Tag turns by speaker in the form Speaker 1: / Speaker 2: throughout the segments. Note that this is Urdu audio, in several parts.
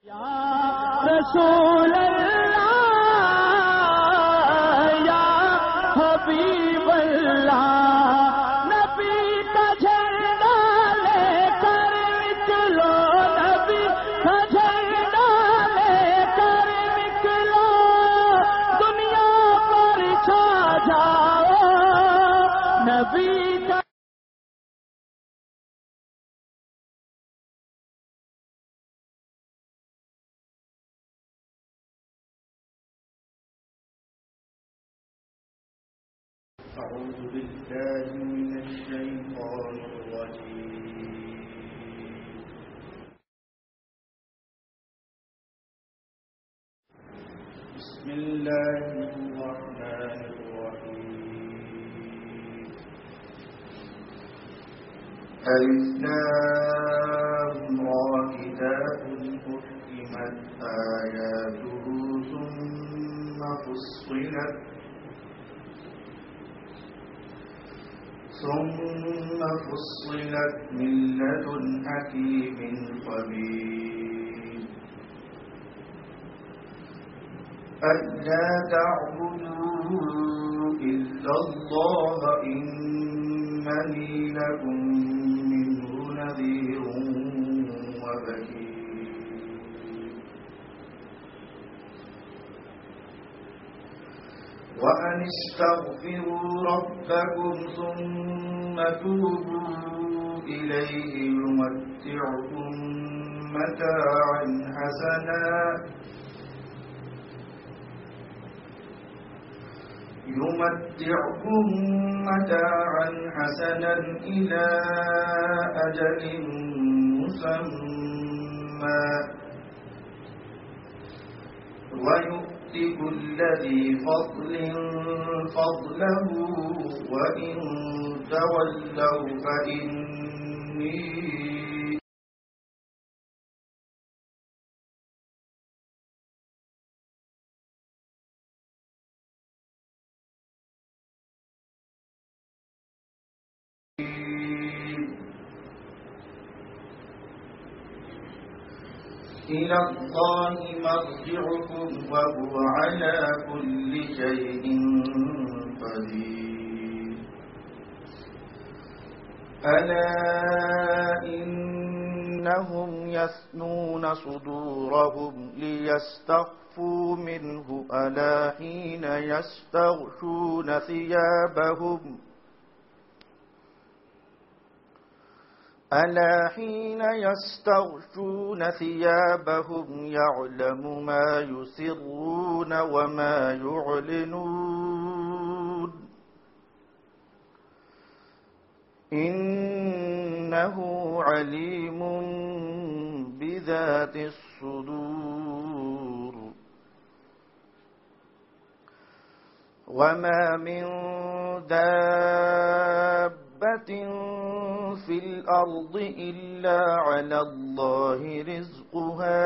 Speaker 1: रसूल अल्लाह या हबीब अल्लाह, नबी का झंडा लेकर निकलो, नबी का झंडा लेकर निकलो, दुनिया पर छा जाओ नबी का।
Speaker 2: أعوذ بالله من الشيطان الرجيم. بسم الله الرحمن الرحيم. ألف لام را كتاب أحكمت آياته ثم فصلت من لدن حكيم خبير. ألا تعبدوا إلا الله إنني لكم منه نذير وبشير. وأن استغفروا ربكم ثم توبوا إليه يمتعكم متاعا حسنا إلى أجل مسمى ويؤت كل ذي فضل فضله وإن تولوا فإني إلى الله مرجعكم وهو على كل شيء قدير. ألا إنهم يثنون صدورهم ليستخفوا منه ألا حين يستغشون ثيابهم يعلم ما يسرون وما يعلنون إنه عليم بذات الصدور. وما من دابة في الأرض إلا على الله رزقها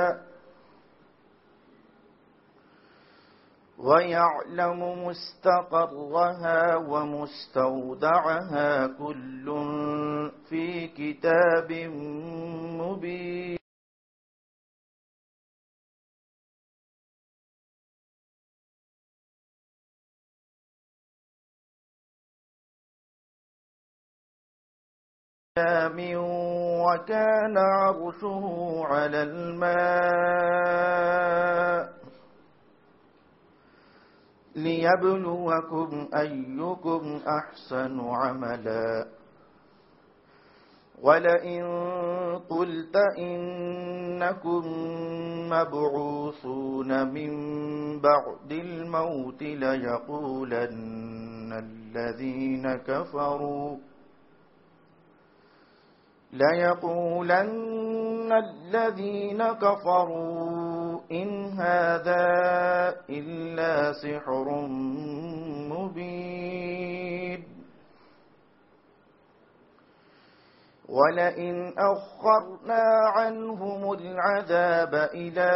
Speaker 2: ويعلم مستقرها ومستودعها كل في كتاب مبين. وكان عرشه على الماء ليبلوكم أيكم أحسن عملا. ولئن قلت إنكم مبعوثون من بعد الموت ليقولن الذين كفروا إن هذا إلا سحر مبين. ولئن أخرنا عنهم العذاب إلى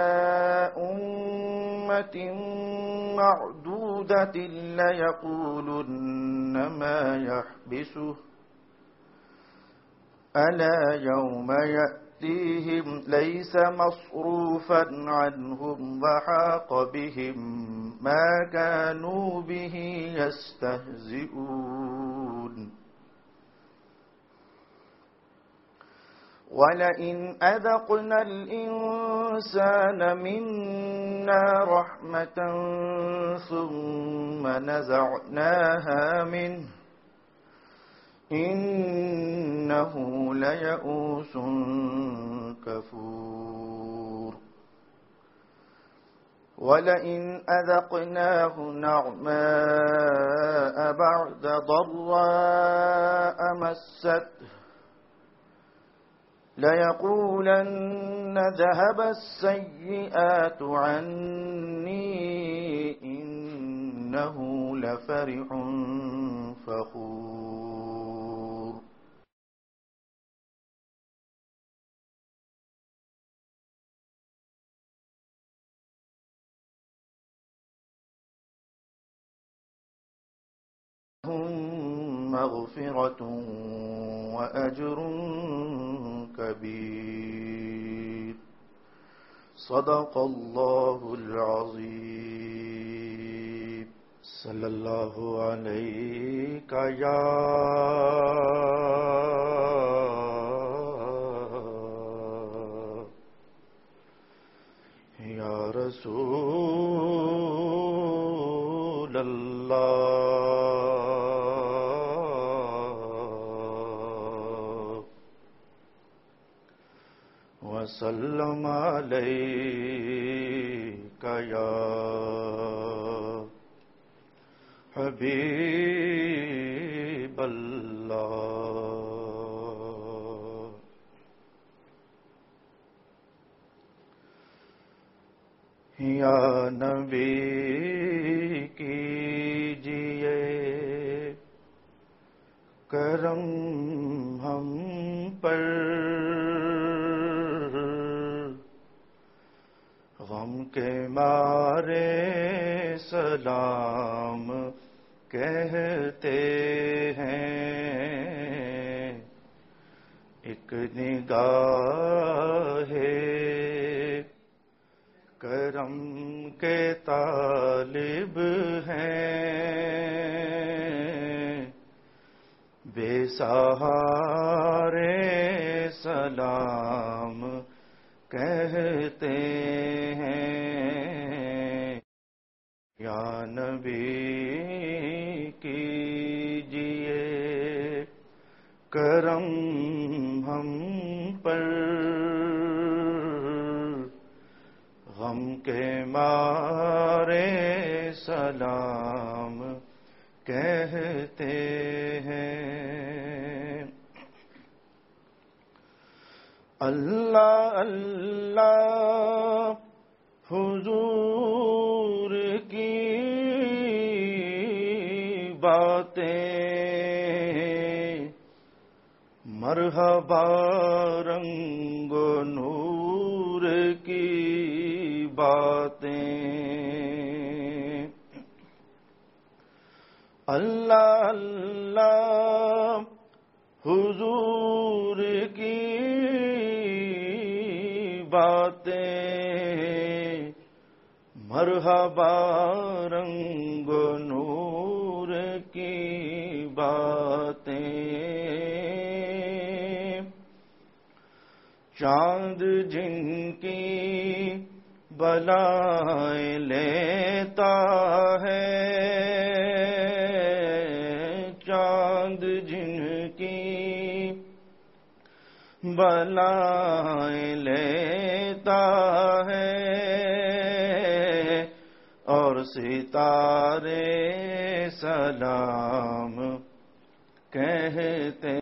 Speaker 2: أمة معدودة ليقولن ما يحبسه ألا يوم يأتي يأتيهم ليس مصروفا عنهم وحاق بهم ما كانوا به يستهزئون ولئن أذقنا الإنسان منا رحمة ثم نزعناها منه إنه ليئوس كفور ولئن أذقناه نعماء بعد ضراء مسته ليقولن ذهب السيئات عني إنه لفرح فخور لهم مغفرة وأجر كبير صدق الله العظيم صلى الله عليك يا رسول الله وسلم عليك يا حبيب الله یا نبی کیجئے کرم ہم پر غم کے مارے سلام کہتے ہیں ایک نگاہ کرم کے طالب ہیں بے سہارے سلام کہتے ہیں یا نبی کیجئے کرم ہم پر غم کے مارے سلام کہتے ہیں اللہ اللہ حضور کی باتیں مرحبا رنگ و نور کی باتیں اللہ اللہ حضور کی باتیں مرحبا رنگ و نور کی باتیں چاند جن کی بلائیں لیتا ہے چاند جن کی بلائیں لیتا ہے اور ستارے سلام کہتے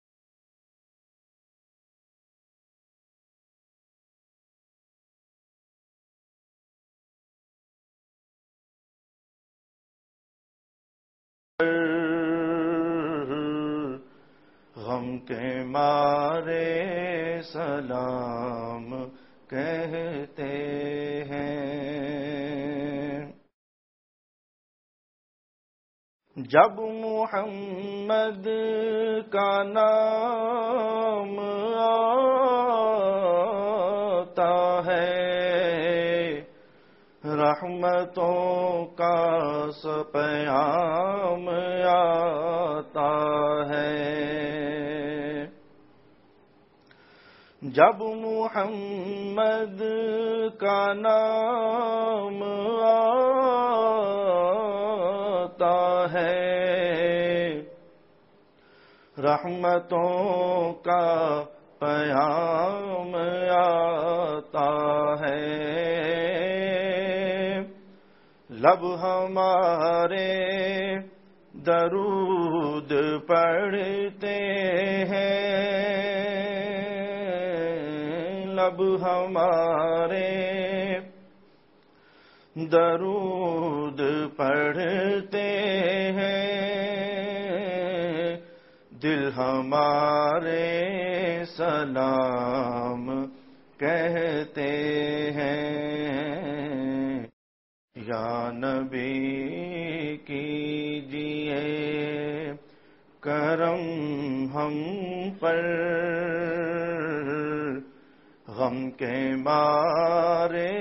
Speaker 2: غم کے مارے سلام کہتے ہیں جب محمد کا نام رحمتوں کا پیام آتا ہے جب محمد کا نام آتا ہے رحمتوں کا پیام آتا ہے لب ہمارے درود پڑھتے ہیں لب ہمارے درود پڑھتے ہیں دل ہمارے سلام کہتے ہیں یا نبی کیجئے کرم ہم پر غم کے مارے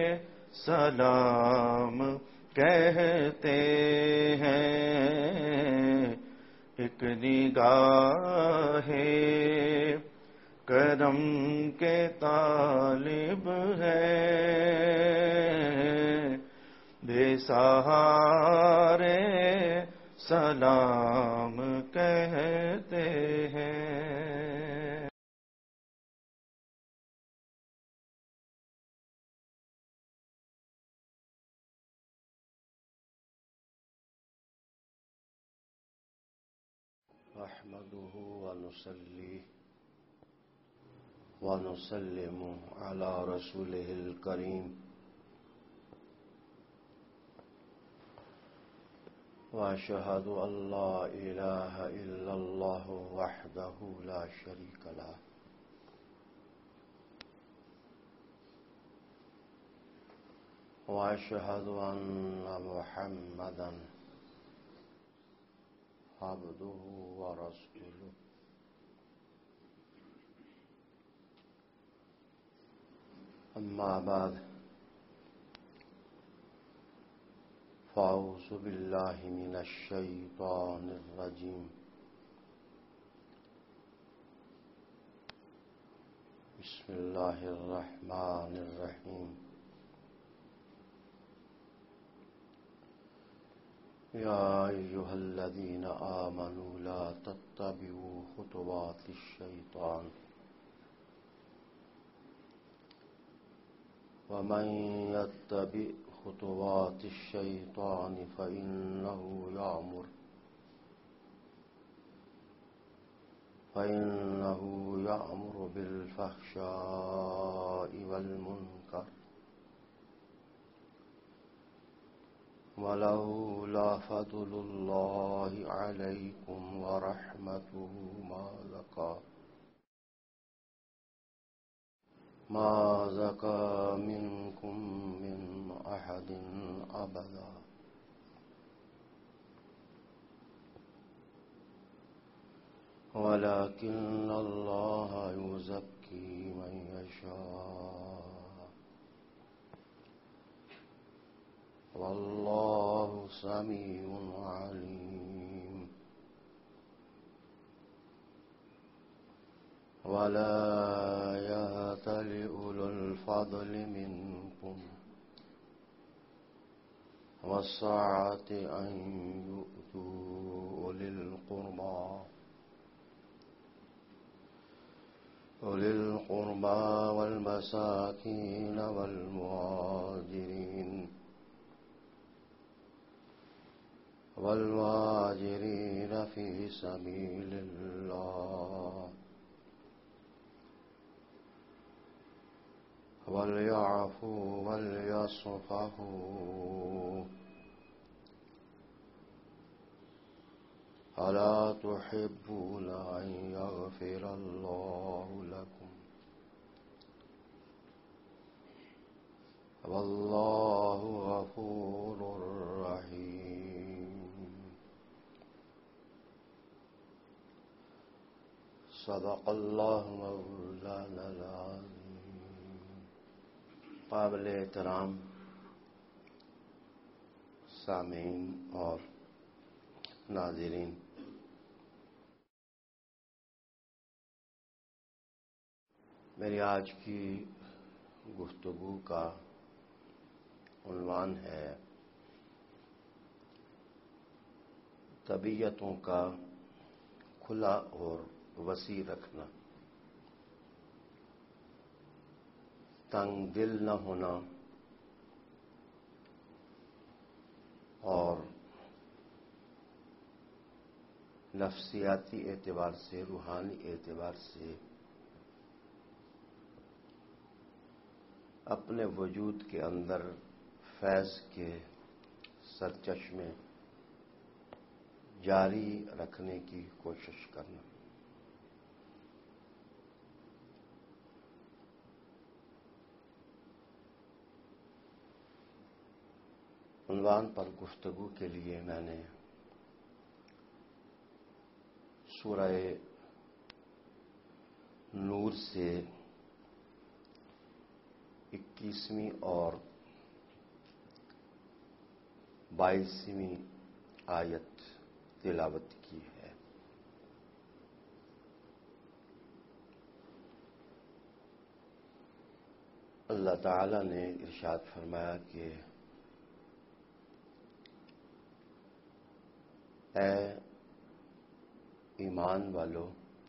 Speaker 2: سلام کہتے ہیں ایک نگاہ کرم کے طالب ہے بے سہارے سلام کہتے ہیں
Speaker 3: نحمده ونصلي ونسلم على رسوله الكريم وأشهد أن لا إله إلا الله وحده لا شريك له وأشهد أن محمدا عبده ورسوله أما بعد فأعوذ بالله من الشيطان الرجيم بسم الله الرحمن الرحيم يا أيها الذين آمنوا لا تتبعوا خطوات الشيطان ومن يتبع خطوات الشيطان فإنه يأمر بالفحشاء والمنكر ولولا فضل الله عليكم ورحمته ما زكى منكم من أحد أبدا ولكن الله يزكي من يشاء والله سميع عليم ولا يأتل أولو الفضل منكم والسعة أن يؤتوا أولي القربى والمساكين والمهاجرين في سبيل الله وليعفوا وليصفحوا ألا تحبون أن يغفر الله لكم والله غفور رحيم صدق الله مولانا العظيم. قابل احترام سامعین اور ناظرین، میری آج کی گفتگو کا عنوان ہے طبیعتوں کا کھلا اور وسیع رکھنا، تنگ دل نہ ہونا اور نفسیاتی اعتبار سے، روحانی اعتبار سے اپنے وجود کے اندر فیض کے سرچشمے جاری رکھنے کی کوشش کرنا۔ عنوان پر گفتگو کے لیے میں نے سورہ نور سے 21ویں اور 22ویں آیت تلاوت کی ہے۔ اللہ تعالی نے ارشاد فرمایا کہ اے ایمان والو،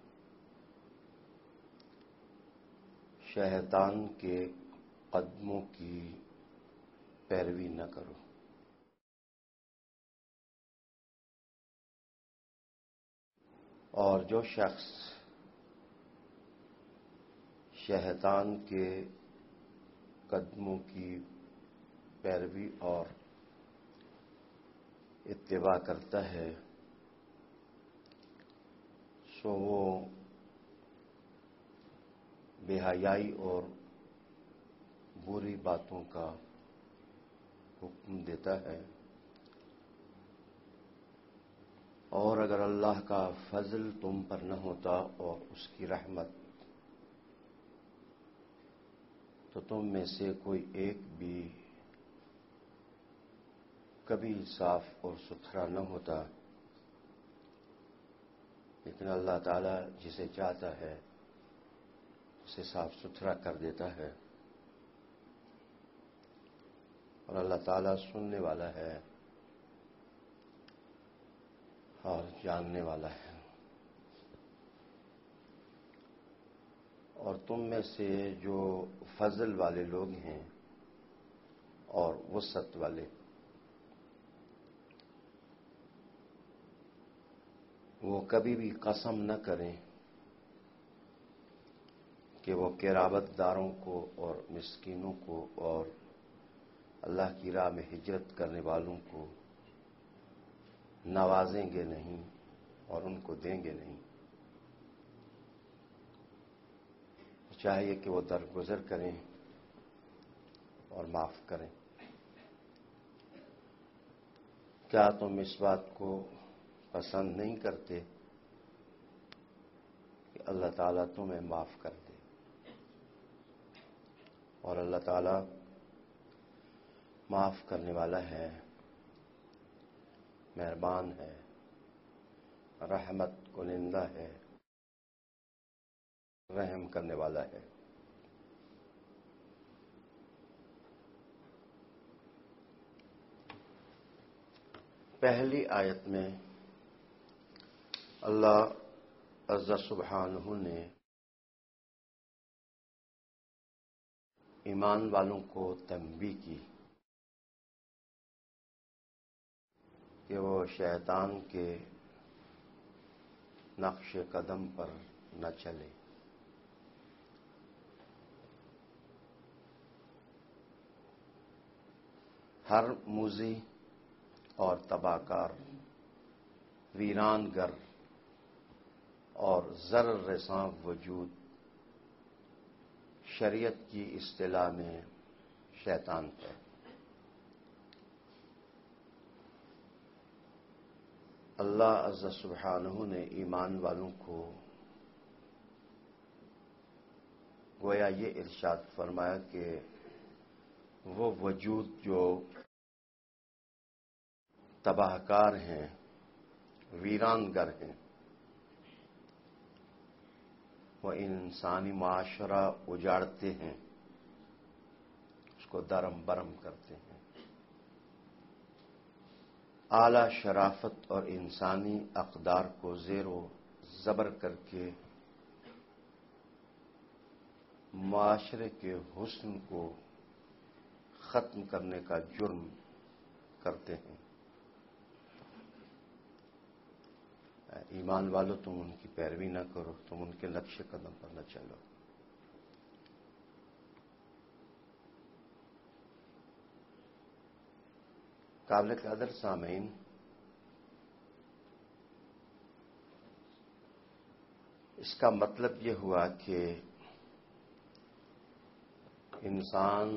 Speaker 3: شیطان کے قدموں کی پیروی نہ کرو، اور جو شخص شیطان کے قدموں کی پیروی اور اتباع کرتا ہے سو وہ بے حیائی اور بری باتوں کا حکم دیتا ہے، اور اگر اللہ کا فضل تم پر نہ ہوتا اور اس کی رحمت تو تم میں سے کوئی ایک بھی کبھی صاف اور ستھرا نہ ہوتا، لیکن اللہ تعالی جسے چاہتا ہے اسے صاف ستھرا کر دیتا ہے، اور اللہ تعالی سننے والا ہے اور جاننے والا ہے۔ اور تم میں سے جو فضل والے لوگ ہیں اور وسعت والے، وہ کبھی بھی قسم نہ کریں کہ وہ قرابت داروں کو اور مسکینوں کو اور اللہ کی راہ میں ہجرت کرنے والوں کو نوازیں گے نہیں اور ان کو دیں گے نہیں۔ چاہیے کہ وہ درگزر کریں اور معاف کریں۔ کیا تم اس بات کو پسند نہیں کرتے کہ اللہ تعالیٰ تمہیں معاف کر دے؟ اور اللہ تعالیٰ معاف کرنے والا ہے، مہربان ہے، رحمت کنندہ ہے، رحم کرنے والا ہے۔ پہلی آیت میں اللہ عز سبحانہ نے ایمان والوں کو تنبیہ کی کہ وہ شیطان کے نقش قدم پر نہ چلے۔ ہر موذی اور تباہ کار، ویران گر اور ضرر رساں وجود شریعت کی اصطلاح میں شیطان ہے۔ اللہ عز سبحانہ نے ایمان والوں کو گویا یہ ارشاد فرمایا کہ وہ وجود جو تباہ کار ہیں، ویران گر ہیں، وہ انسانی معاشرہ اجاڑتے ہیں، اس کو درم برم کرتے ہیں، اعلی شرافت اور انسانی اقدار کو زیر و زبر کر کے معاشرے کے حسن کو ختم کرنے کا جرم کرتے ہیں۔ ایمان والو، تم ان کی پیروی نہ کرو، تم ان کے نقش قدم پر نہ چلو۔ قابل قدر سامعین، اس کا مطلب یہ ہوا کہ انسان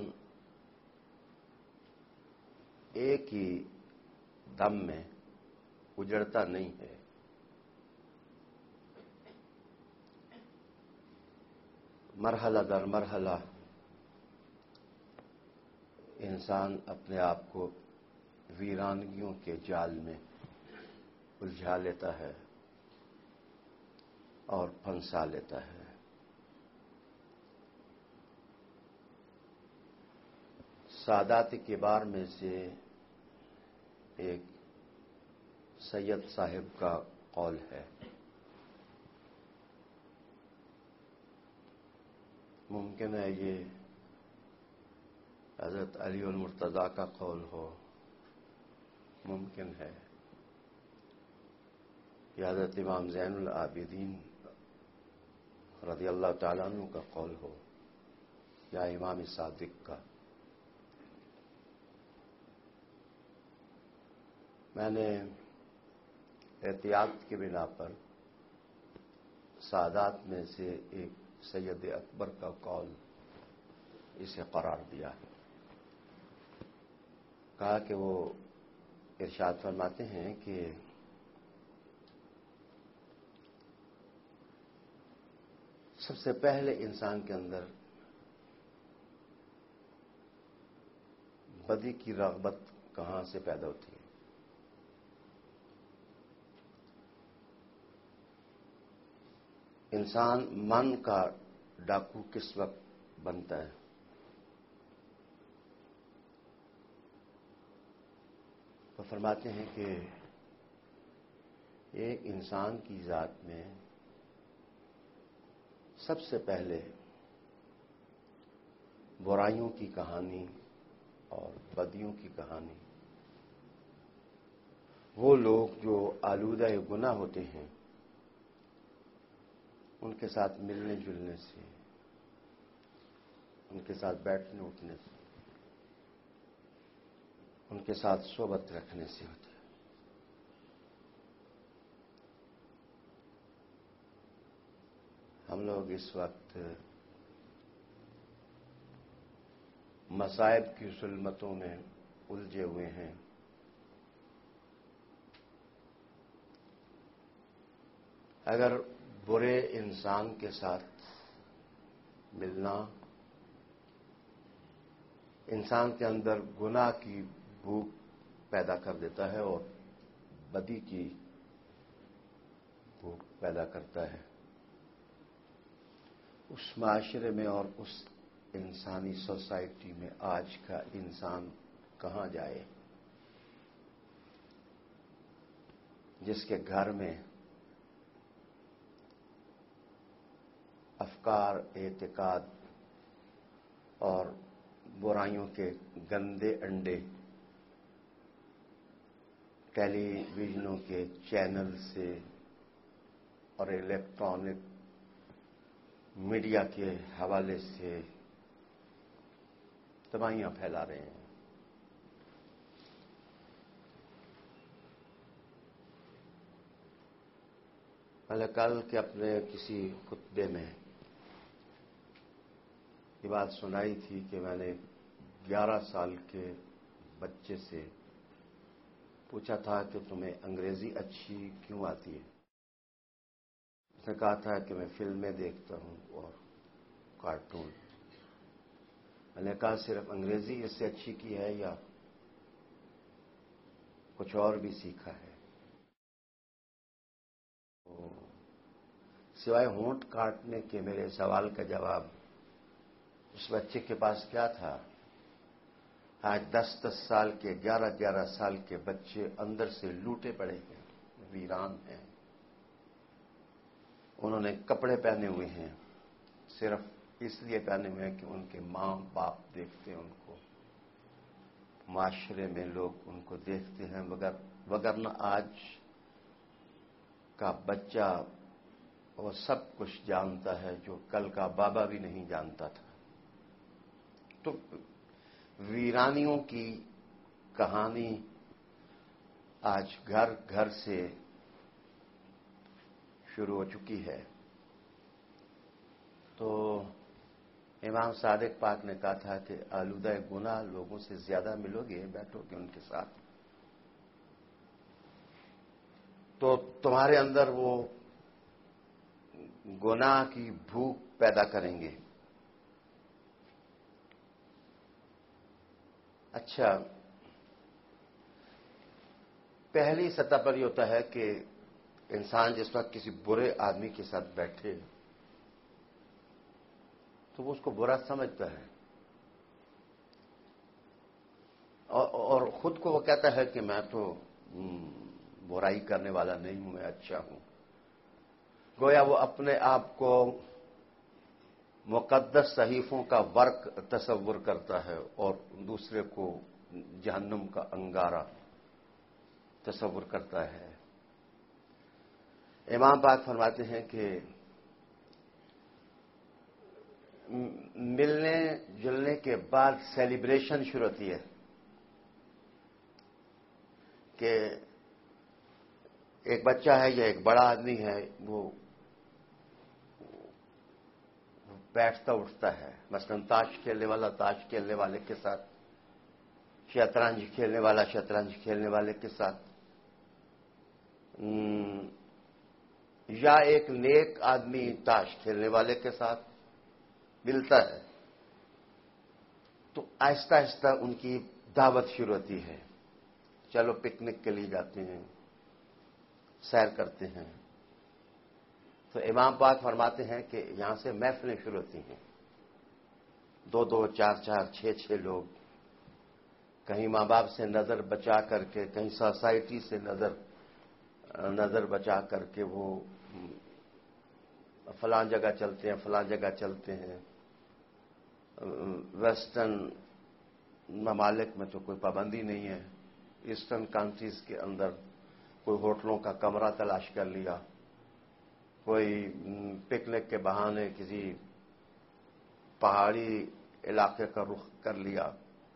Speaker 3: ایک ہی دم میں اجڑتا نہیں ہے، مرحلہ در مرحلہ انسان اپنے آپ کو ویرانگیوں کے جال میں الجھا لیتا ہے اور پھنسا لیتا ہے۔ سادات کبار میں سے ایک سید صاحب کا قول ہے، ممکن ہے یہ حضرت علی المرتضیٰ کا قول ہو، ممکن ہے یہ حضرت امام زین العابدین رضی اللہ تعالیٰ عنہ کا قول ہو، یا امام صادق کا۔ میں نے احتیاط کی بنا پر سادات میں سے ایک سید اکبر کا قول اسے قرار دیا، کہا کہ وہ ارشاد فرماتے ہیں کہ سب سے پہلے انسان کے اندر بدی کی رغبت کہاں سے پیدا ہوتی ہے؟ انسان من کا ڈاکو کس وقت بنتا ہے؟ تو فرماتے ہیں کہ ایک انسان کی ذات میں سب سے پہلے برائیوں کی کہانی اور بدیوں کی کہانی، وہ لوگ جو آلودہ گناہ ہوتے ہیں ان کے ساتھ ملنے جلنے سے، ان کے ساتھ بیٹھنے اٹھنے سے، ان کے ساتھ صحبت رکھنے سے ہوتی ہے۔ ہم لوگ اس وقت مصائب کی ظلمتوں میں الجھے ہوئے ہیں، اگر برے انسان کے ساتھ ملنا انسان کے اندر گناہ کی بھوک پیدا کر دیتا ہے اور بدی کی بھوک پیدا کرتا ہے، اس معاشرے میں اور اس انسانی سوسائٹی میں آج کا انسان کہاں جائے جس کے گھر میں افکار، اعتقاد اور برائیوں کے گندے انڈے ٹیلی ویژنوں کے چینل سے اور الیکٹرانک میڈیا کے حوالے سے تباہیاں پھیلا رہے ہیں۔ میں نے کل کے اپنے کسی خطبے میں یہ بات سنائی تھی کہ میں نے 11 سال کے بچے سے پوچھا تھا کہ تمہیں انگریزی اچھی کیوں آتی ہے؟ اس نے کہا تھا کہ میں فلمیں دیکھتا ہوں اور کارٹون۔ میں نے کہا صرف انگریزی اس سے اچھی کی ہے یا کچھ اور بھی سیکھا ہے. تو سوائے ہونٹ کاٹنے کے میرے سوال کا جواب اس بچے کے پاس کیا تھا؟ آج 10-10 سال کے 11-11 سال کے بچے اندر سے لوٹے پڑے ہیں، ویران ہیں. انہوں نے کپڑے پہنے ہوئے ہیں، صرف اس لیے پہنے ہوئے ہیں کہ ان کے ماں باپ دیکھتے ہیں ان کو، معاشرے میں لوگ ان کو دیکھتے ہیں. وگرنہ آج کا بچہ وہ سب کچھ جانتا ہے جو کل کا بابا بھی نہیں جانتا تھا. تو ویرانیوں کی کہانی آج گھر گھر سے شروع ہو چکی ہے. تو امام صادق پاک نے کہا تھا کہ آلودہ گناہ لوگوں سے زیادہ ملو گے، بیٹھو گے ان کے ساتھ تو تمہارے اندر وہ گناہ کی بھوک پیدا کریں گے. اچھا، پہلی سطح پر یہ ہوتا ہے کہ انسان جس وقت کسی برے آدمی کے ساتھ بیٹھے تو وہ اس کو برا سمجھتا ہے اور خود کو وہ کہتا ہے کہ میں تو برائی کرنے والا نہیں ہوں، میں اچھا ہوں. گویا وہ اپنے آپ کو مقدس صحیفوں کا ورق تصور کرتا ہے اور دوسرے کو جہنم کا انگارہ تصور کرتا ہے. امام پاک فرماتے ہیں کہ ملنے جلنے کے بعد سیلیبریشن شروع ہوتی ہے کہ ایک بچہ ہے یا ایک بڑا آدمی ہے، وہ بیٹھتا اٹھتا ہے. مثلا تاش کھیلنے والا تاش کھیلنے والے کے ساتھ، شطرنج کھیلنے والا شطرنج کھیلنے والے کے ساتھ، یا ایک نیک آدمی تاش کھیلنے والے کے ساتھ ملتا ہے. تو آہستہ آہستہ ان کی دعوت شروع ہوتی ہے. چلو پکنک کے لیے جاتے ہیں، سیر کرتے ہیں. تو امام پاک فرماتے ہیں کہ یہاں سے محفلیں شروع ہوتی ہیں. 2-2 4-4 6-6 لوگ کہیں ماں باپ سے نظر بچا کر کے، کہیں سوسائٹی سے نظر بچا کر کے وہ فلاں جگہ چلتے ہیں فلاں جگہ چلتے ہیں. ویسٹرن ممالک میں تو کوئی پابندی نہیں ہے. ایسٹرن کنٹریز کے اندر کوئی ہوٹلوں کا کمرہ تلاش کر لیا، کوئی پکنک کے بہانے کسی پہاڑی علاقے کا رخ کر لیا.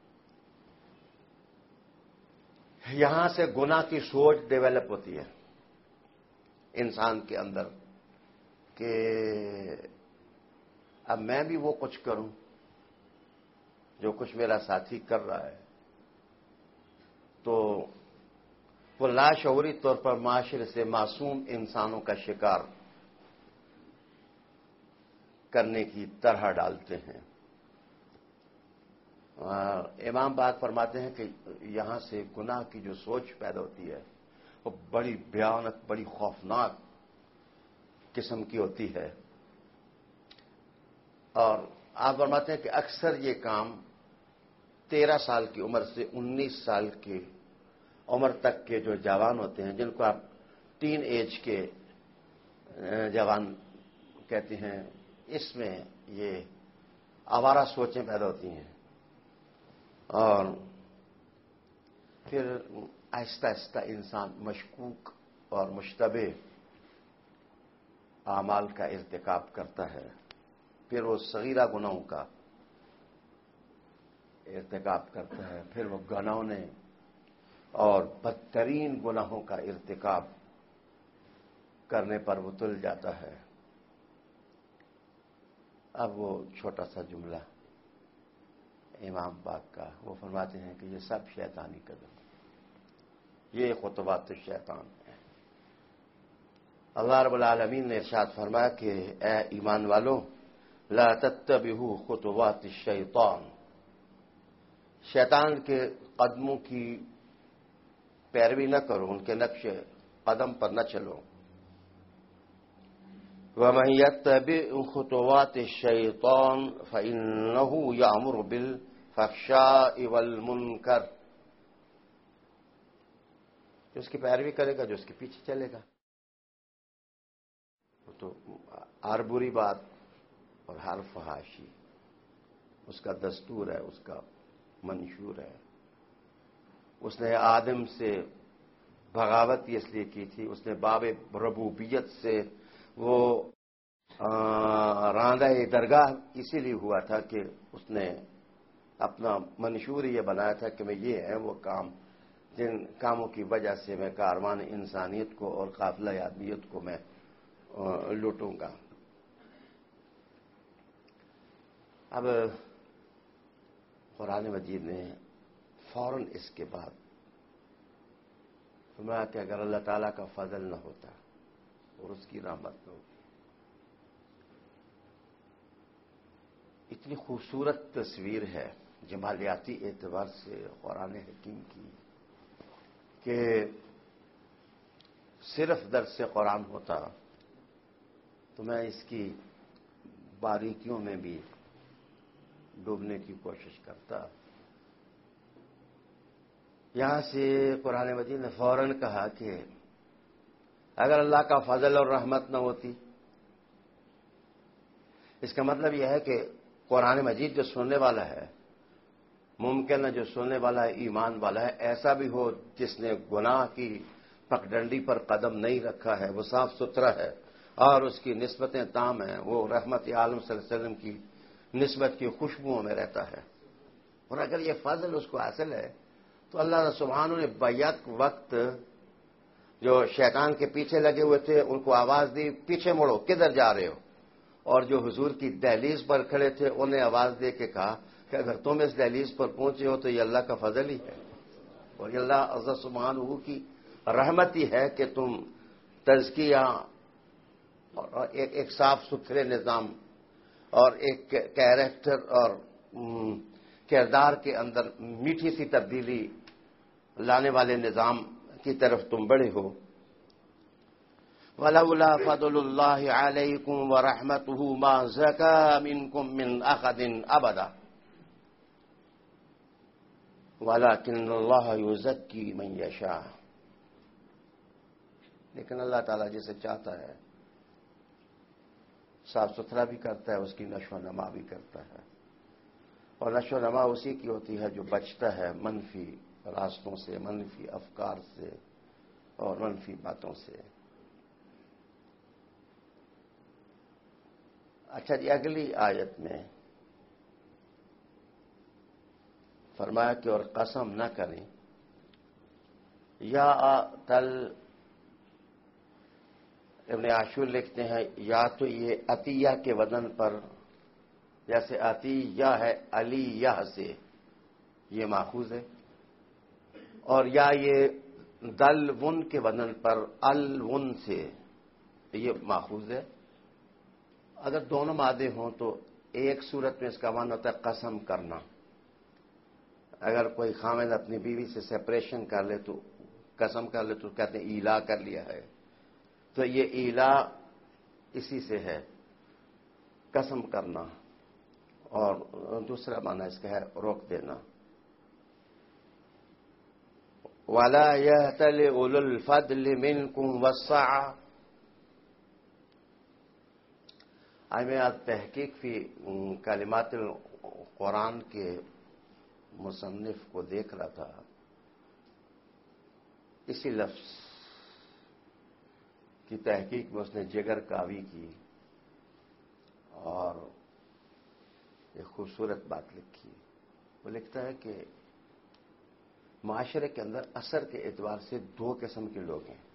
Speaker 3: یہاں سے گناہ کی سوچ ڈیولپ ہوتی ہے انسان کے اندر کہ اب میں بھی وہ کچھ کروں جو کچھ میرا ساتھی کر رہا ہے. تو وہ لاشعوری طور پر معاشرے سے معصوم انسانوں کا شکار کرنے کی طرح ڈالتے ہیں. امام پاک فرماتے ہیں کہ یہاں سے گناہ کی جو سوچ پیدا ہوتی ہے وہ بڑی بھیانک، بڑی خوفناک قسم کی ہوتی ہے. اور آپ فرماتے ہیں کہ اکثر یہ کام 13 سال کی عمر سے 19 سال کی عمر تک کے جو جوان ہوتے ہیں، جن کو آپ ٹین ایج کے جوان کہتے ہیں، اس میں یہ آوارہ سوچیں پیدا ہوتی ہیں. اور پھر آہستہ آہستہ انسان مشکوک اور مشتبہ اعمال کا ارتکاب کرتا ہے. پھر وہ صغیرہ گناہوں کا ارتکاب کرتا ہے، پھر وہ گناہوں اور بدترین گناہوں کا ارتکاب کرنے پر وہ تل جاتا ہے. اب وہ چھوٹا سا جملہ امام پاک کا، وہ فرماتے ہیں کہ یہ سب شیطانی قدم، یہ خطوات شیطان ہیں. اللہ رب العالمین نے ارشاد فرمایا کہ اے ایمان والو لا تتبعوا خطوات الشیطان، شیطان کے قدموں کی پیروی نہ کرو، ان کے نقش قدم پر نہ چلو. وَمَن يَتَّبِعْ خُطُوَاتِ الشَّيْطَانِ فَإِنَّهُ يَأْمُرُ بِالْفَحْشَاءِ وَالْمُنكَرِ. جو اس کی پیروی کرے گا، جو اس کے پیچھے چلے گا، تو ہر بری بات اور ہر فحاشی اس کا دستور ہے، اس کا منشور ہے. اس نے آدم سے بغاوت اس لیے کی تھی، اس نے باب ربوبیت سے وہ راندہ درگاہ اسی لیے ہوا تھا کہ اس نے اپنا منشور یہ بنایا تھا کہ میں یہ ہے وہ کام جن کاموں کی وجہ سے میں کاروان انسانیت کو اور قافلہ آدمیت کو میں لوٹوں گا. اب قرآن مجید نے فوراً اس کے بعد فرمایا کہ اگر اللہ تعالیٰ کا فضل نہ ہوتا اور اس کی رحمت نہ ہوتی. اتنی خوبصورت تصویر ہے جمالیاتی اعتبار سے قرآن حکیم کی کہ صرف درس قرآن ہوتا تو میں اس کی باریکیوں میں بھی ڈوبنے کی کوشش کرتا. یہاں سے قرآن مجید نے فوراً کہا کہ اگر اللہ کا فضل اور رحمت نہ ہوتی، اس کا مطلب یہ ہے کہ قرآن مجید جو سننے والا ہے، ممکن ہے جو سننے والا ہے ایمان والا ہے، ایسا بھی ہو جس نے گناہ کی پگڈنڈی پر قدم نہیں رکھا ہے، وہ صاف ستھرا ہے اور اس کی نسبتیں تام ہیں، وہ رحمت عالم صلی اللہ علیہ وسلم کی نسبت کی خوشبوؤں میں رہتا ہے. اور اگر یہ فضل اس کو حاصل ہے تو اللہ سبحانہ نے بیک وقت جو شیطان کے پیچھے لگے ہوئے تھے ان کو آواز دی، پیچھے مڑو، کدھر جا رہے ہو؟ اور جو حضور کی دہلیز پر کھڑے تھے انہیں آواز دے کے کہا کہ اگر تم اس دہلیز پر پہنچے ہو تو یہ اللہ کا فضل ہی ہے اور یہ اللہ عز سبحانہ کی رحمت ہی ہے کہ تم تزکیہ اور ایک صاف ستھرے نظام اور ایک کیریکٹر اور کردار کے اندر میٹھی سی تبدیلی لانے والے نظام کی طرف تم بڑھے ہو. وَلَوْلَا فَضْلُ اللَّهِ عَلَيْكُمْ وَرَحْمَتُهُ مَا زَكَىٰ مِنكُم مِّنْ أَحَدٍ أَبَدًا وَلَٰكِنَّ اللَّهَ يُزَكِّي مَن يَشَاءُ. لیکن اللہ تعالیٰ جسے چاہتا ہے صاف ستھرا بھی کرتا ہے، اس کی نشو و نما بھی کرتا ہے. اور نشو و نما اسی کی ہوتی ہے جو بچتا ہے منفی راستوں سے، منفی افکار سے اور منفی باتوں سے. اچھا جی، اگلی آیت میں فرمایا کہ اور قسم نہ کریں. یا تل ابن عاشور لکھتے ہیں یا تو یہ عطیہ کے وزن پر جیسے عطیہ ہے علیہ سے یہ ماخوذ ہے، اور یا یہ دل ون کے وزن پر الون سے یہ ماخوذ ہے. اگر دونوں مادے ہوں تو ایک صورت میں اس کا معنی ہوتا ہے قسم کرنا. اگر کوئی خامد اپنی بیوی سے سیپریشن کر لے تو قسم کر لے تو کہتے ہیں ایلا کر لیا ہے، تو یہ ایلا اسی سے ہے قسم کرنا. اور دوسرا معنی اس کا ہے روک دینا. وَلَا يَأْتَلِ أُولُو الْفَضْلِ مِنْكُمْ وَالسَّعَةِ. آج میں آج تحقیق فی کلمات القرآن کے مصنف کو دیکھ رہا تھا. اسی لفظ کی تحقیق میں اس نے جگر کاوی کی اور ایک خوبصورت بات لکھی. وہ لکھتا ہے کہ معاشرے کے اندر اثر کے اعتبار سے دو قسم کے لوگ ہیں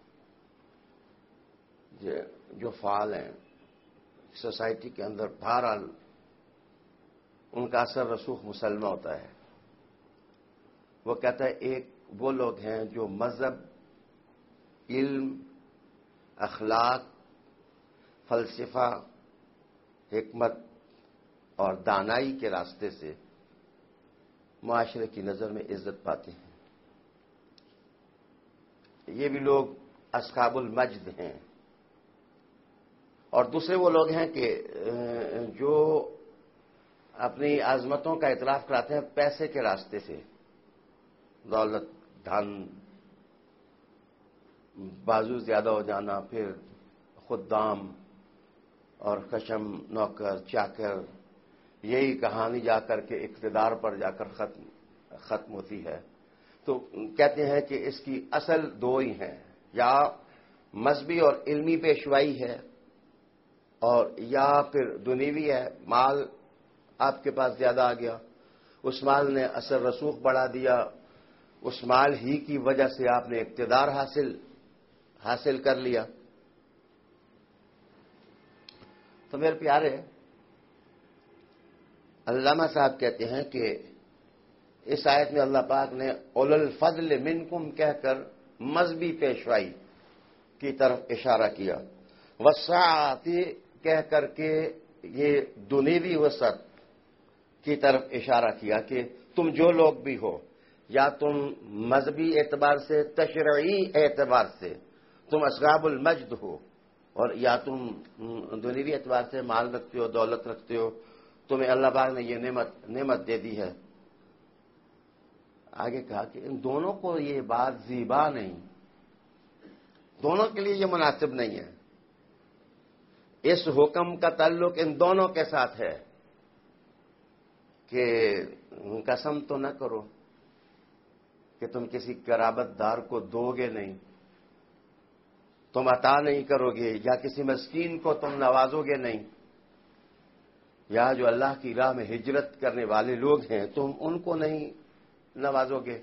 Speaker 3: جو فعال ہیں سوسائٹی کے اندر. بہرحال ان کا اثر رسوخ مسلمہ ہوتا ہے. وہ کہتا ہے ایک وہ لوگ ہیں جو مذہب، علم، اخلاق، فلسفہ، حکمت اور دانائی کے راستے سے معاشرے کی نظر میں عزت پاتے ہیں. یہ بھی لوگ اصحاب المجد ہیں، اور دوسرے وہ لوگ ہیں کہ جو اپنی عظمتوں کا اعتراف کراتے ہیں پیسے کے راستے سے، دولت، دھن، بازو زیادہ ہو جانا، پھر خدام اور خشم، نوکر، چاکر، یہی کہانی جا کر کے اقتدار پر جا کر ختم ہوتی ہے۔ تو کہتے ہیں کہ اس کی اصل دو ہی ہیں، یا مذہبی اور علمی پیشوائی ہے، اور یا پھر دنیوی ہے، مال آپ کے پاس زیادہ آ گیا، اس مال نے اثر رسوخ بڑھا دیا، اس مال ہی کی وجہ سے آپ نے اقتدار حاصل کر لیا۔ تو میرے پیارے، علامہ صاحب کہتے ہیں کہ اس آیت میں اللہ پاک نے اولو الفضل منکم کہہ کر مذہبی پیشوائی کی طرف اشارہ کیا، وسعت کہہ کر کے یہ دنیوی وسعت کی طرف اشارہ کیا کہ تم جو لوگ بھی ہو، یا تم مذہبی اعتبار سے، تشریعی اعتبار سے تم اصحاب المجد ہو، اور یا تم دنیوی اعتبار سے مال رکھتے ہو، دولت رکھتے ہو، تمہیں اللہ پاک نے یہ نعمت دے دی ہے۔ آگے کہا کہ ان دونوں کو یہ بات زیبا نہیں، دونوں کے لیے یہ مناسب نہیں ہے۔ اس حکم کا تعلق ان دونوں کے ساتھ ہے کہ قسم تو نہ کرو کہ تم کسی قرابت دار کو دو گے نہیں، تم عطا نہیں کرو گے، یا کسی مسکین کو تم نوازو گے نہیں، یا جو اللہ کی راہ میں ہجرت کرنے والے لوگ ہیں تم ان کو نہیں نوازو گے۔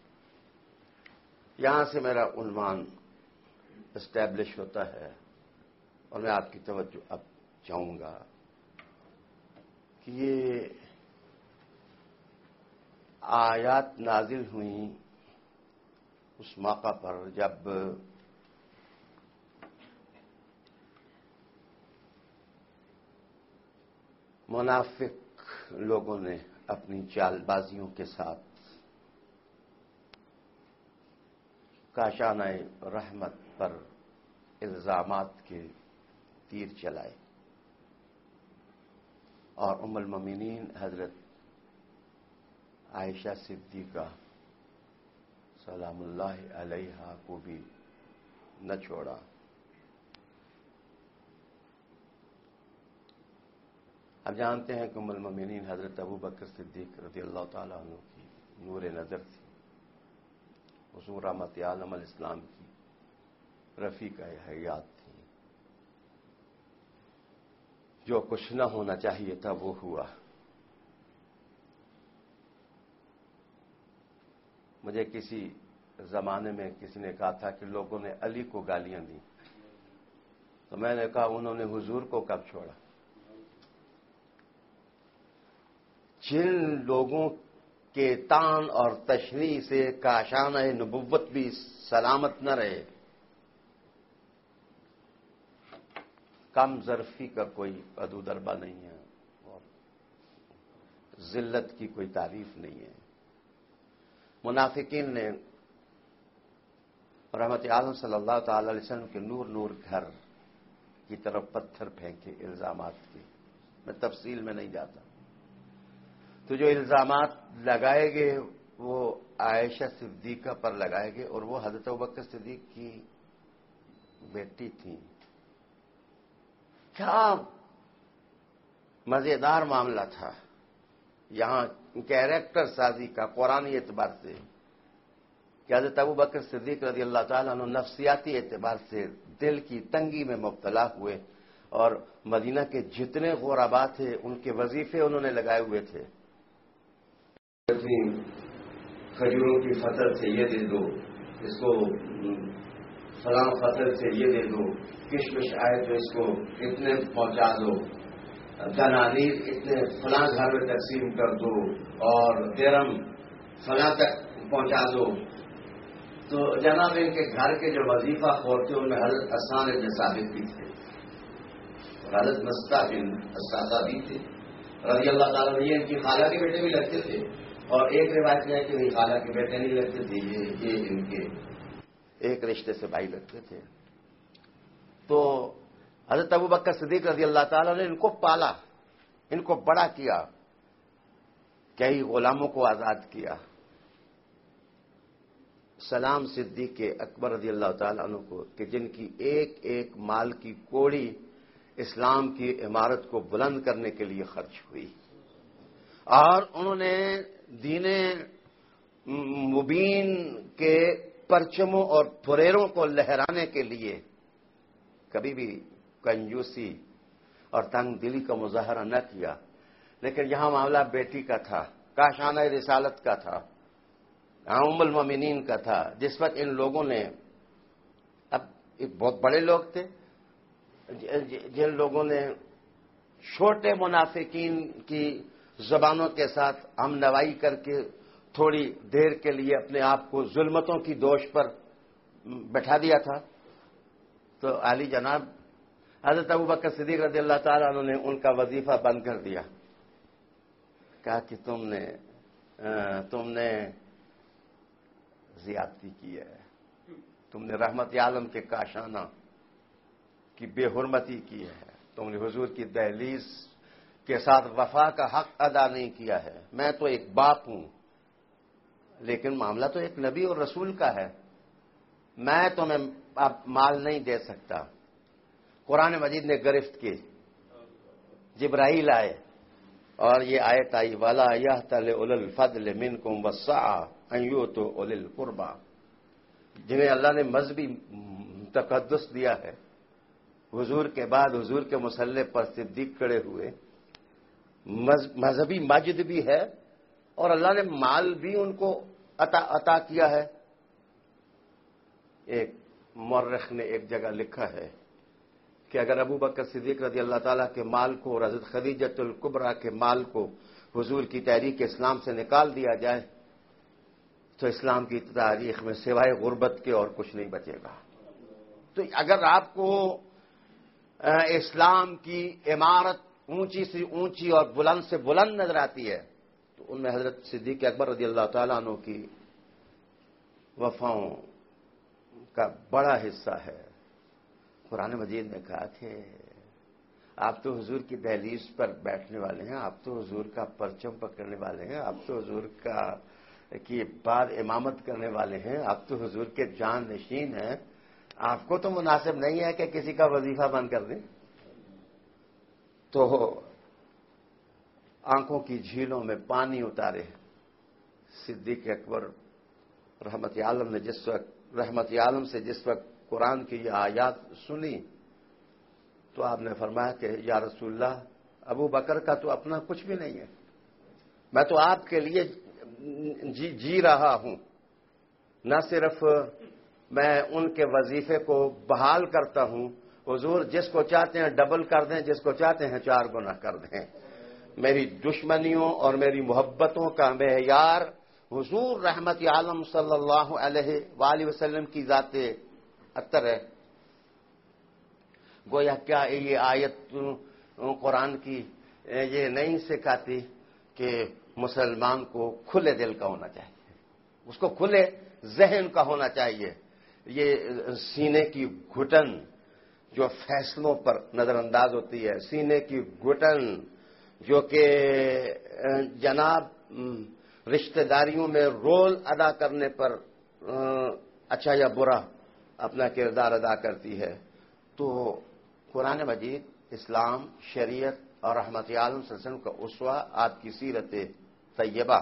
Speaker 3: یہاں سے میرا عنوان اسٹیبلش ہوتا ہے، اور میں آپ کی توجہ اب چاہوں گا کہ یہ آیات نازل ہوئیں اس موقع پر جب منافق لوگوں نے اپنی چال بازیوں کے ساتھ کاشانہ رحمت پر الزامات کے تیر چلائے، اور ام المومنین حضرت عائشہ صدیقہ سلام اللہ علیہا کو بھی نہ چھوڑا۔ اب جانتے ہیں کہ ام المومنین حضرت ابو بکر صدیق رضی اللہ تعالیٰ عنہ کی نور نظر تھی، حضور رحمت عالم الاسلام کی رفیقہ حیات تھی۔ جو کچھ نہ ہونا چاہیے تھا وہ ہوا۔ مجھے کسی زمانے میں کسی نے کہا تھا کہ لوگوں نے علی کو گالیاں دی، تو میں نے کہا انہوں نے حضور کو کب چھوڑا؟ جن لوگوں کے تان اور تشریح سے کاشانہ نبوت بھی سلامت نہ رہے، کم ظرفی کا کوئی ادو دربہ نہیں ہے، اور ذلت کی کوئی تعریف نہیں ہے۔ منافقین نے رحمت عالم صلی اللہ تعالی علیہ وسلم کے نور نور گھر کی طرف پتھر پھینکے الزامات کے، میں تفصیل میں نہیں جاتا۔ تو جو الزامات لگائے گئے وہ عائشہ صدیقہ پر لگائے گئے، اور وہ حضرت ابوبکر صدیق کی بیٹی تھیں۔ کیا مزیدار معاملہ تھا یہاں کیریکٹر سازی کا قرآنی اعتبار سے، کہ حضرت ابوبکر صدیق رضی اللہ تعالیٰ عنہ نفسیاتی اعتبار سے دل کی تنگی میں مبتلا ہوئے، اور مدینہ کے جتنے غربا تھے ان کے وظیفے انہوں نے لگائے ہوئے تھے۔ کھجوروں کی فصل سے یہ دے دو، اس کو فلاں فصل سے یہ دے دو، کشمش آئے تو اس کو اتنے پہنچا دو، دنانیر اتنے فلاں گھر میں تقسیم کر دو، اور درم فلاں تک پہنچا دو۔ تو جناب ان کے گھر کے جو وظیفہ خور تھے ان میں حضرت حسان بن ثابت بھی تھے، اور حضرت مصطفیٰ بن اساتہ بھی تھے رضی اللہ تعالیٰ عنہ۔ یہ ان کی خالہ کے بیٹے بھی لگتے تھے، اور ایک روایت میں ہے کہ نہیں خالہ کے بیٹے نہیں لگتے تھے، یہ ان کے ایک رشتے سے بھائی لگتے تھے. تو حضرت ابوبکر صدیق رضی اللہ تعالیٰ نے ان کو پالا, ان کو بڑا کیا, کئی غلاموں کو آزاد کیا. سلام صدیق اکبر رضی اللہ تعالیٰ عنہ کو کہ جن کی ایک ایک مال کی کوڑی اسلام کی عمارت کو بلند کرنے کے لیے خرچ ہوئی, اور انہوں نے دین مبین کے پرچموں اور پھریروں کو لہرانے کے لیے کبھی بھی کنجوسی اور تنگ دلی کا مظاہرہ نہ کیا. لیکن یہاں معاملہ بیٹی کا تھا, کاشانہ رسالت کا تھا, ام المومنین کا تھا. جس وقت ان لوگوں نے, اب ایک بہت بڑے لوگ تھے جن لوگوں نے چھوٹے منافقین کی زبانوں کے ساتھ ہم نوائی کر کے تھوڑی دیر کے لیے اپنے آپ کو ظلمتوں کی دوش پر بٹھا دیا تھا, تو عالی جناب حضرت ابوبکر صدیق رضی اللہ تعالیٰ عنہ نے ان کا وظیفہ بند کر دیا. کہا کہ تم نے زیادتی کی ہے, تم نے رحمت عالم کے کاشانہ کی بے حرمتی کی ہے, تم نے حضور کی دہلیز کے ساتھ وفا کا حق ادا نہیں کیا ہے. میں تو ایک باپ ہوں, لیکن معاملہ تو ایک نبی اور رسول کا ہے. میں تمہیں اب مال نہیں دے سکتا. قرآن مجید نے گرفت کی, جبرائیل آئے اور یہ آیت آئی, وَلَا يَحْتَلِ أُولُو الْفَضْلِ مِنْكُمْ وَالسَّعَةِ أَنْ يُؤْتُوا أُولِي الْقُرْبَى. جنہیں اللہ نے مذہبی تقدس دیا ہے, حضور کے بعد حضور کے مسلح پر صدیق کھڑے ہوئے, مذہبی مجد بھی ہے اور اللہ نے مال بھی ان کو عطا کیا ہے. ایک مورخ نے ایک جگہ لکھا ہے کہ اگر ابوبکر صدیق رضی اللہ تعالیٰ کے مال کو اور حضرت خدیجۃ الکبریٰ کے مال کو حضور کی تحریک اسلام سے نکال دیا جائے تو اسلام کی تاریخ میں سوائے غربت کے اور کچھ نہیں بچے گا. تو اگر آپ کو اسلام کی عمارت اونچی سے اونچی اور بلند سے بلند نظر آتی ہے تو ان میں حضرت صدیق اکبر رضی اللہ تعالیٰ عنہ کی وفاؤں کا بڑا حصہ ہے. قرآن مجید نے کہا کہ آپ تو حضور کی دہلیز پر بیٹھنے والے ہیں, آپ تو حضور کا پرچم پکڑنے والے ہیں, آپ تو حضور کی بعد امامت کرنے والے ہیں, آپ تو حضور کے جان نشین ہیں. آپ کو تو مناسب نہیں ہے کہ کسی کا وظیفہ بند کر دیں. تو آنکھوں کی جھیلوں میں پانی اتارے صدیق اکبر رحمت عالم نے رحمت عالم سے جس وقت قرآن کی یہ آیات سنی تو آپ نے فرمایا کہ یا رسول اللہ, ابو بکر کا تو اپنا کچھ بھی نہیں ہے, میں تو آپ کے لیے جی رہا ہوں. نہ صرف میں ان کے وظیفے کو بحال کرتا ہوں, حضور جس کو چاہتے ہیں ڈبل کر دیں, جس کو چاہتے ہیں 4 گنا کر دیں. میری دشمنیوں اور میری محبتوں کا معیار حضور رحمت عالم صلی اللہ علیہ وآلہ وسلم کی ذات اطہر ہے. گویا کیا یہ آیت قرآن کی یہ نہیں سکھاتی کہ مسلمان کو کھلے دل کا ہونا چاہیے, اس کو کھلے ذہن کا ہونا چاہیے. یہ سینے کی گھٹن جو فیصلوں پر نظر انداز ہوتی ہے, سینے کی گھٹن جو کہ جناب رشتہ داریوں میں رول ادا کرنے پر اچھا یا برا اپنا کردار ادا کرتی ہے. تو قرآن مجید, اسلام, شریعت اور رحمت عالم صلی اللہ علیہ وسلم کا اسوہ, آپ کی سیرت طیبہ,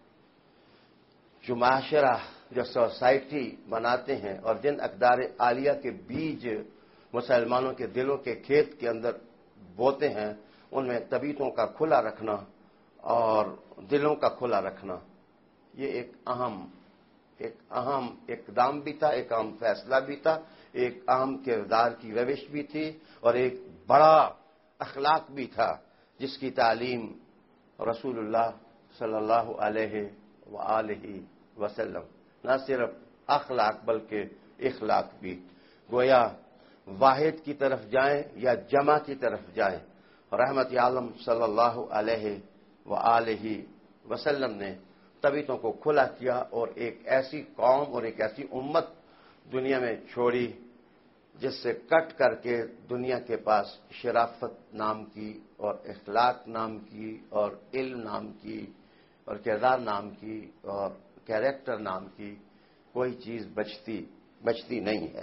Speaker 3: جو معاشرہ جو سوسائٹی بناتے ہیں اور جن اقدار عالیہ کے بیج مسلمانوں کے دلوں کے کھیت کے اندر بوتے ہیں, ان میں طبیعتوں کا کھلا رکھنا اور دلوں کا کھلا رکھنا, یہ ایک اہم اقدام بھی تھا, ایک اہم فیصلہ بھی تھا, ایک اہم کردار کی روش بھی تھی اور ایک بڑا اخلاق بھی تھا جس کی تعلیم رسول اللہ صلی اللہ علیہ وآلہ وسلم نہ صرف اخلاق بلکہ اخلاق بھی. گویا واحد کی طرف جائیں یا جمع کی طرف جائیں, رحمت عالم صلی اللہ علیہ وآلہ وسلم نے طبیعتوں کو کھلا کیا اور ایک ایسی قوم اور ایک ایسی امت دنیا میں چھوڑی جس سے کٹ کر کے دنیا کے پاس شرافت نام کی اور اخلاق نام کی اور علم نام کی اور کردار نام کی اور کیریکٹر نام کی کوئی چیز بچتی نہیں ہے.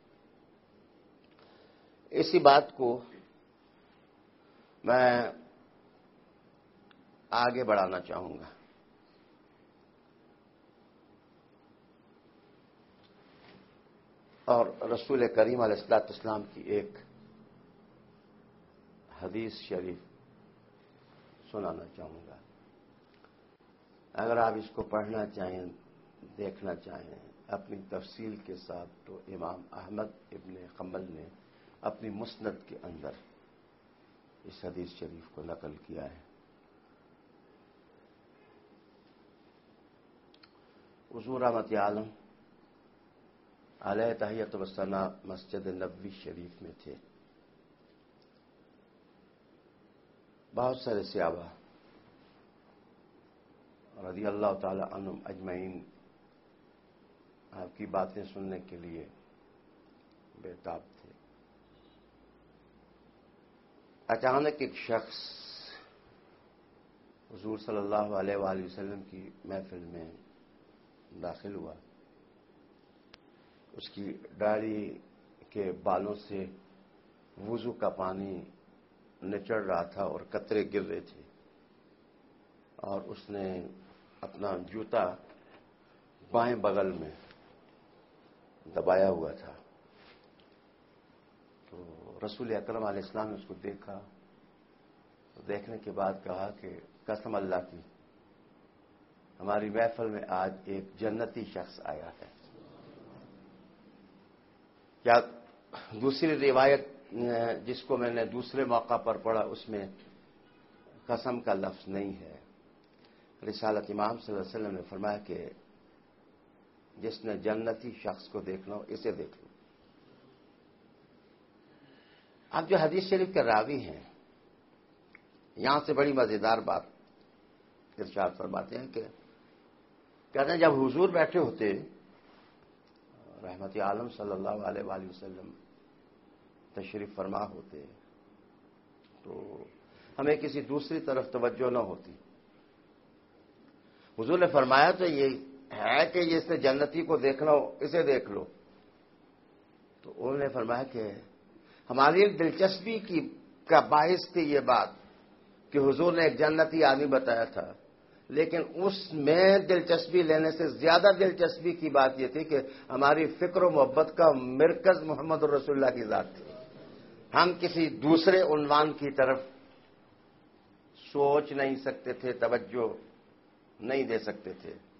Speaker 3: اسی بات کو میں آگے بڑھانا چاہوں گا. اور رسول کریم علیہ الصلوۃ والسلام کی ایک حدیث شریف سنانا چاہوں گا. اگر آپ اس کو پڑھنا چاہیں، دیکھنا چاہیں اپنی تفصیل کے ساتھ، تو امام احمد ابن حنبل نے اپنی مسند کے اندر اس حدیث شریف کو نقل کیا ہے. حضور رحمت عالم علیہ تحیۃ و ثنا مسجد نبوی شریف میں تھے. بہت سارے صحابہ رضی اللہ تعالی عنہم اجمعین آپ کی باتیں سننے کے لیے بےتاب تھے. اچانک ایک شخص حضور صلی اللہ علیہ وآلہ وسلم کی محفل میں داخل ہوا. اس کی داڑھی کے بالوں سے وضو کا پانی نچڑ رہا تھا اور قطرے گر رہے تھے، اور اس نے اپنا جوتا بائیں بغل میں دبایا ہوا تھا. تو رسول اکرم علیہ السلام نے اس کو دیکھا. دیکھنے کے بعد کہا کہ قسم اللہ کی، ہماری محفل میں آج ایک جنتی شخص آیا ہے. کیا دوسری روایت جس کو میں نے دوسرے موقع پر پڑھا اس میں قسم کا لفظ نہیں ہے. رسالت امام صلی اللہ علیہ وسلم نے فرمایا کہ جس نے جنتی شخص کو دیکھنا ہو اسے دیکھ لو. اب جو حدیث شریف کے راوی ہیں یہاں سے بڑی مزیدار بات ارشاد فرماتے ہیں کہ کہتے ہیں جب حضور بیٹھے ہوتے رحمت عالم صلی اللہ علیہ وآلہ وسلم تشریف فرما ہوتے تو ہمیں کسی دوسری طرف توجہ نہ ہوتی. حضور نے فرمایا تو یہ ہے کہ جس نے جنتی کو دیکھنا ہو اسے دیکھ لو. تو انہوں نے فرمایا کہ ہماری دلچسپی کا باعث تھی یہ بات کہ حضور نے ایک جنتی آدمی بتایا تھا، لیکن اس میں دلچسپی لینے سے زیادہ دلچسپی کی بات یہ تھی کہ ہماری فکر و محبت کا مرکز محمد رسول اللہ کی ذات تھی. ہم کسی دوسرے عنوان کی طرف سوچ نہیں سکتے تھے، توجہ نہیں دے سکتے تھے.